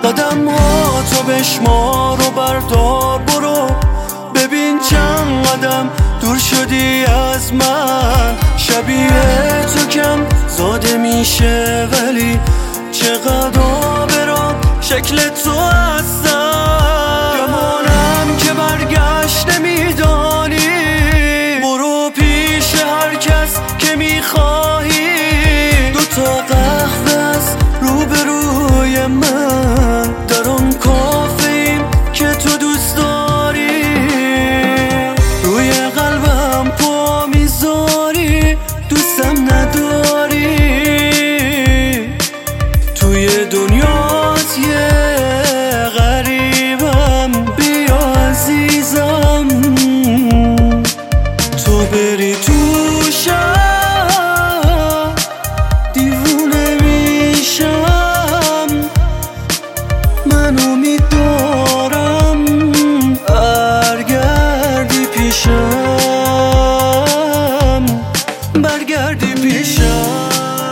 قدم ها تو بشمار و بردار برو، ببین چند قدم دور شدی از من. شبیه تو کم زاده میشه ولی چقدر برام شکل تو هستم. گمانم که برگشت نمیدانی، برو پیش هر کس که میخواهی. دوتا قهوه است روبروی من، در آن کافه‌ایم که تو دوست داری. روی قلبم پا میذاری، دوستم نداری. توی دنیات یه غریبم، بیا عزیزم. تو بری تو شب دیوونه میشم، من امید دارم برگردی پیشم، برگردی پیشم.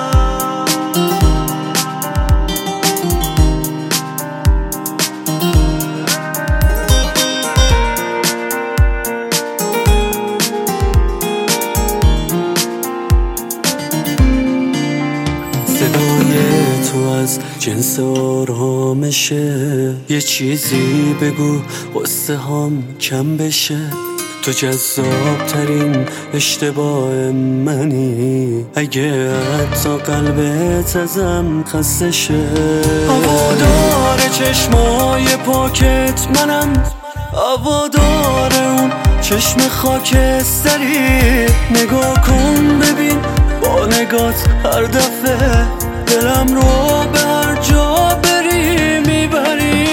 صدای تو از جنس آرامشه، یه چیزی بگو قصه هام کم بشه. تو جذاب ترین اشتباه منی، اگه حتی قلبت ازم خسته شه. هوادار چشمای پاکت منم، هوادار اون چشم خاکستری. نگاه کن ببین با نگات هر دفعه دلم رو به هر جا بری میبری.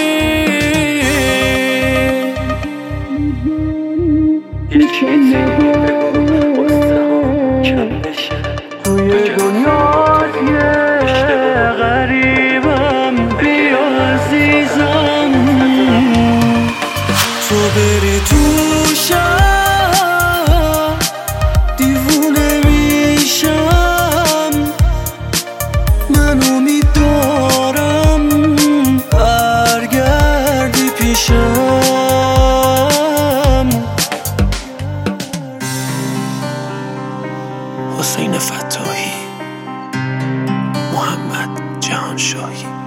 یه چیزی بگو قصه هم کم بشه. توی دنیا یه غریبم، بیا عزیزم. تو بری تو شب دیوونه میشم، من امید دارم برگردی پیشم. حسین فتاحی، محمد جهانشاهی.